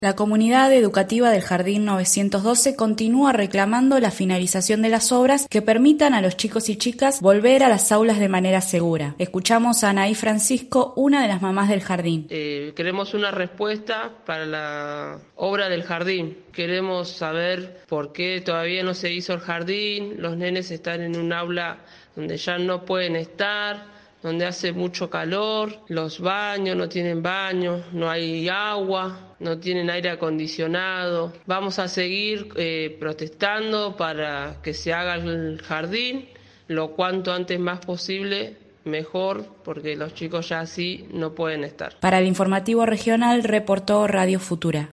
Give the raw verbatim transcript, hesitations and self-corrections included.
La comunidad educativa del Jardín novecientos doce continúa reclamando la finalización de las obras que permitan a los chicos y chicas volver a las aulas de manera segura. Escuchamos a Anaí Francisco, una de las mamás del jardín. Eh, queremos una respuesta para la obra del jardín. Queremos saber por qué todavía no se hizo el jardín. Los nenes están en un aula donde ya no pueden estar, donde hace mucho calor, los baños no tienen baños, no hay agua, no tienen aire acondicionado. Vamos a seguir eh, protestando para que se haga el jardín lo cuanto antes más posible, mejor, porque los chicos ya así no pueden estar. Para el informativo regional reportó Radio Futura.